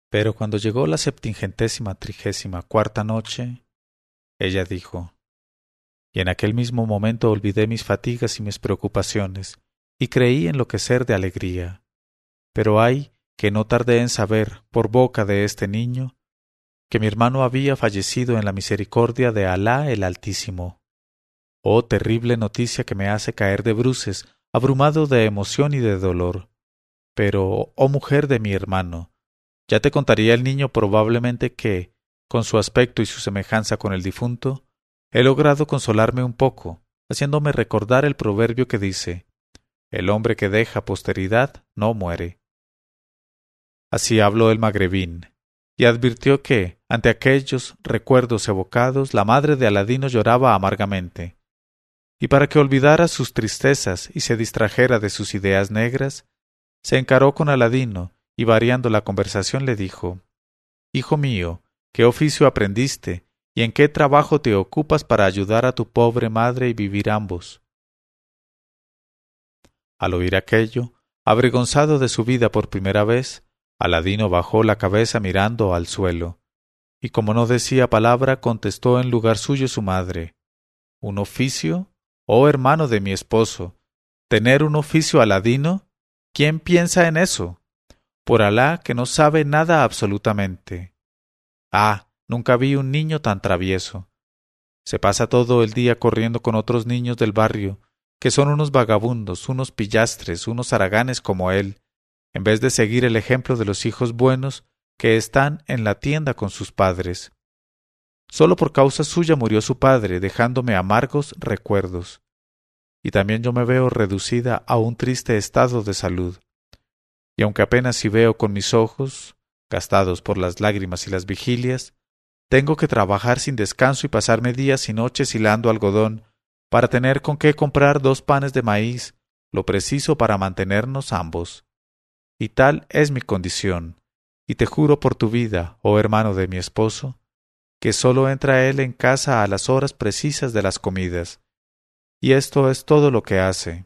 Pero cuando llegó la 734ª noche, ella dijo: y en aquel mismo momento olvidé mis fatigas y mis preocupaciones, y creí enloquecer de alegría. Pero ay, que no tardé en saber, por boca de este niño, que mi hermano había fallecido en la misericordia de Alá el Altísimo. Oh terrible noticia que me hace caer de bruces, abrumado de emoción y de dolor. Pero, oh mujer de mi hermano, ya te contaría el niño probablemente que, con su aspecto y su semejanza con el difunto, he logrado consolarme un poco, haciéndome recordar el proverbio que dice: el hombre que deja posteridad no muere. Así habló el magrebín, y advirtió que, ante aquellos recuerdos evocados, la madre de Aladino lloraba amargamente. Y para que olvidara sus tristezas y se distrajera de sus ideas negras, se encaró con Aladino y variando la conversación le dijo: Hijo mío, ¿qué oficio aprendiste y en qué trabajo te ocupas para ayudar a tu pobre madre y vivir ambos? Al oír aquello, avergonzado de su vida por primera vez, Aladino bajó la cabeza mirando al suelo, y como no decía palabra, contestó en lugar suyo su madre: ¿Un oficio? Oh hermano de mi esposo, ¿tener un oficio, Aladino? ¿Quién piensa en eso? Por Alá que no sabe nada absolutamente. Ah, nunca vi un niño tan travieso. Se pasa todo el día corriendo con otros niños del barrio, que son unos vagabundos, unos pillastres, unos haraganes como él, en vez de seguir el ejemplo de los hijos buenos que están en la tienda con sus padres. Solo por causa suya murió su padre, dejándome amargos recuerdos. Y también yo me veo reducida a un triste estado de salud. Y aunque apenas si veo con mis ojos, gastados por las lágrimas y las vigilias, tengo que trabajar sin descanso y pasarme días y noches hilando algodón para tener con qué comprar 2 panes de maíz, lo preciso para mantenernos ambos. Y tal es mi condición, y te juro por tu vida, oh hermano de mi esposo, que sólo entra él en casa a las horas precisas de las comidas, y esto es todo lo que hace.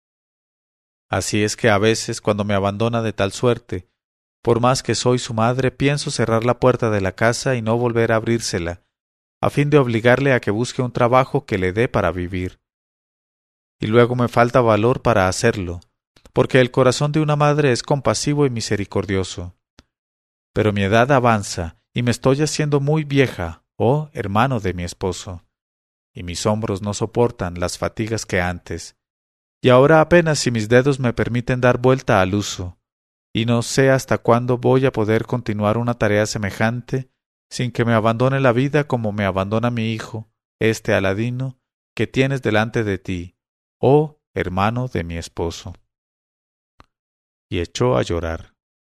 Así es que a veces, cuando me abandona de tal suerte, por más que soy su madre, pienso cerrar la puerta de la casa y no volver a abrírsela, a fin de obligarle a que busque un trabajo que le dé para vivir. Y luego me falta valor para hacerlo, porque el corazón de una madre es compasivo y misericordioso. Pero mi edad avanza y me estoy haciendo muy vieja, oh hermano de mi esposo, y mis hombros no soportan las fatigas que antes, y ahora apenas si mis dedos me permiten dar vuelta al uso, y no sé hasta cuándo voy a poder continuar una tarea semejante sin que me abandone la vida como me abandona mi hijo, este Aladino, que tienes delante de ti, oh hermano de mi esposo. Y echó a llorar.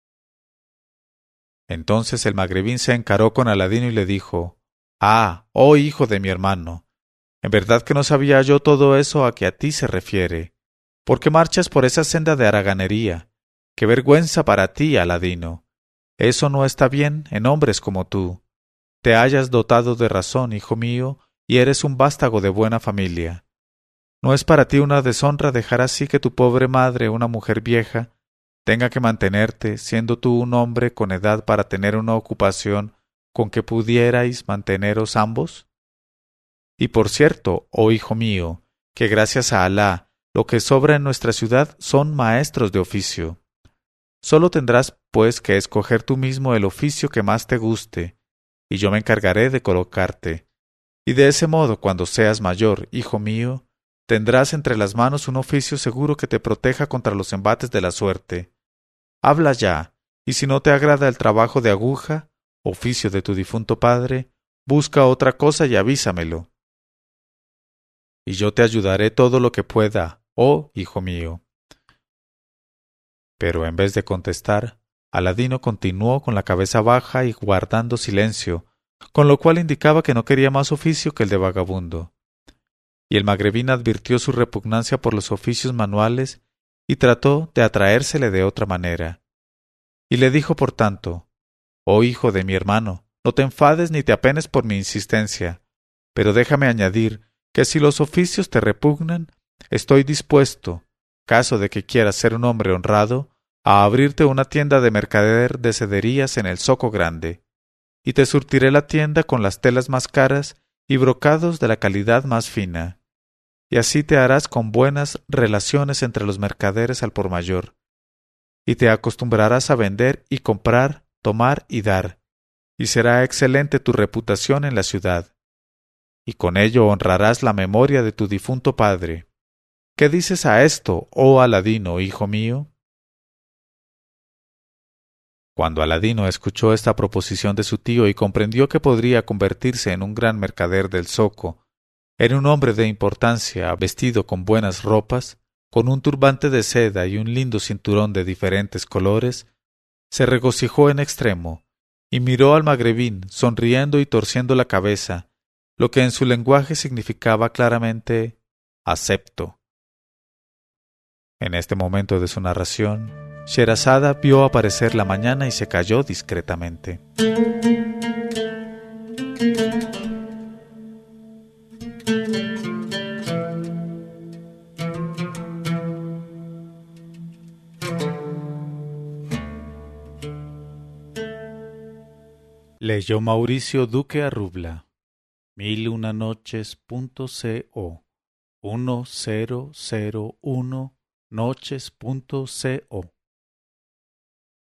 Entonces el magrebín se encaró con Aladino y le dijo: Ah, oh hijo de mi hermano, en verdad que no sabía yo todo eso a que a ti se refiere. ¿Por qué marchas por esa senda de haraganería? ¡Qué vergüenza para ti, Aladino! Eso no está bien en hombres como tú. Te hayas dotado de razón, hijo mío, y eres un vástago de buena familia. ¿No es para ti una deshonra dejar así que tu pobre madre, una mujer vieja, tenga que mantenerte, siendo tú un hombre con edad para tener una ocupación con que pudierais manteneros ambos? Y por cierto, oh hijo mío, que gracias a Alá, lo que sobra en nuestra ciudad son maestros de oficio. Solo tendrás, pues, que escoger tú mismo el oficio que más te guste, y yo me encargaré de colocarte. Y de ese modo, cuando seas mayor, hijo mío, tendrás entre las manos un oficio seguro que te proteja contra los embates de la suerte. Habla ya, y si no te agrada el trabajo de aguja, oficio de tu difunto padre, busca otra cosa y avísamelo. Y yo te ayudaré todo lo que pueda, oh hijo mío. Pero en vez de contestar, Aladino continuó con la cabeza baja y guardando silencio, con lo cual indicaba que no quería más oficio que el de vagabundo. Y el magrebín advirtió su repugnancia por los oficios manuales y trató de atraérsele de otra manera. Y le dijo por tanto: Oh hijo de mi hermano, no te enfades ni te apenes por mi insistencia, pero déjame añadir que si los oficios te repugnan, estoy dispuesto, caso de que quieras ser un hombre honrado, a abrirte una tienda de mercader de sederías en el Zoco Grande, y te surtiré la tienda con las telas más caras y brocados de la calidad más fina, y así te harás con buenas relaciones entre los mercaderes al por mayor, y te acostumbrarás a vender y comprar, tomar y dar, y será excelente tu reputación en la ciudad, y con ello honrarás la memoria de tu difunto padre. ¿Qué dices a esto, oh Aladino, hijo mío? Cuando Aladino escuchó esta proposición de su tío y comprendió que podría convertirse en un gran mercader del zoco, era un hombre de importancia, vestido con buenas ropas, con un turbante de seda y un lindo cinturón de diferentes colores, se regocijó en extremo, y miró al magrebín, sonriendo y torciendo la cabeza, lo que en su lenguaje significaba claramente «acepto». En este momento de su narración, Sherazada vio aparecer la mañana y se calló discretamente. Leyó Mauricio Duque Arrubla. 1001noches.co 1001noches.co